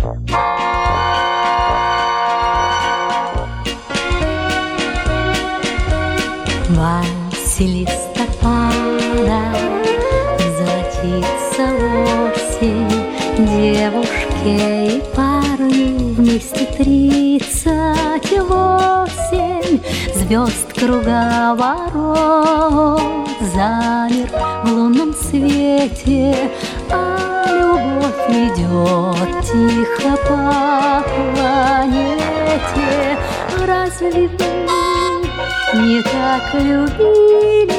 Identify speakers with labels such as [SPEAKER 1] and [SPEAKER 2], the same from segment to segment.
[SPEAKER 1] вальсе листопада золотится осень, девушке и парню вместе 38, звезд круговорот замер в лунном свете, а любовь идет тихо по планете. Разве вы не так любили?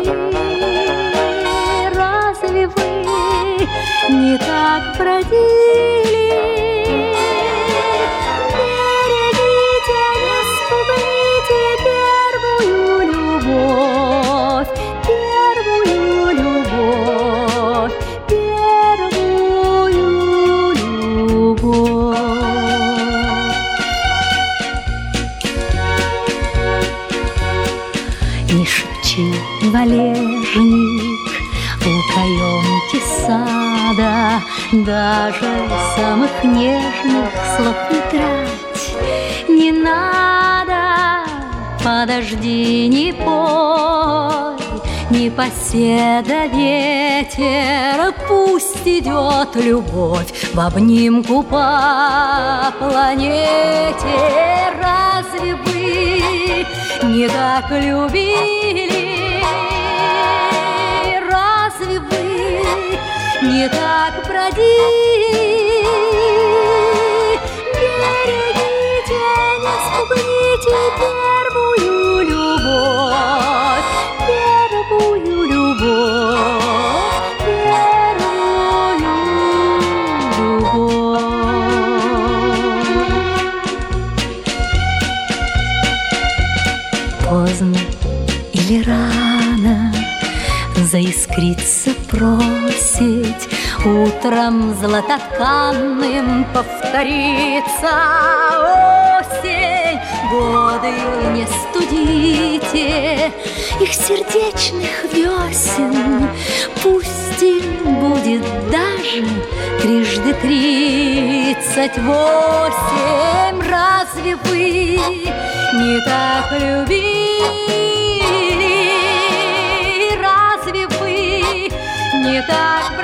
[SPEAKER 1] Разве вы не так бродили? Берегите, не спугните первую любовь, первую любовь, первую любовь. Не шепчи, валежник, у каемки сада, даже самых нежных слов не трать не надо. Подожди, не пой, непоседа ветер, пусть идет любовь в обнимку по планете. Разве вы не так любили? Разве вы не так бродили? Берегите, не спугните первую любовь, первую любовь, первую любовь. Поздно или рано заискриться просить, утром златотканным повторится осень. Годы не студите их сердечных весен, пусть им будет даже 38. Разве вы не так любили? Разве вы не так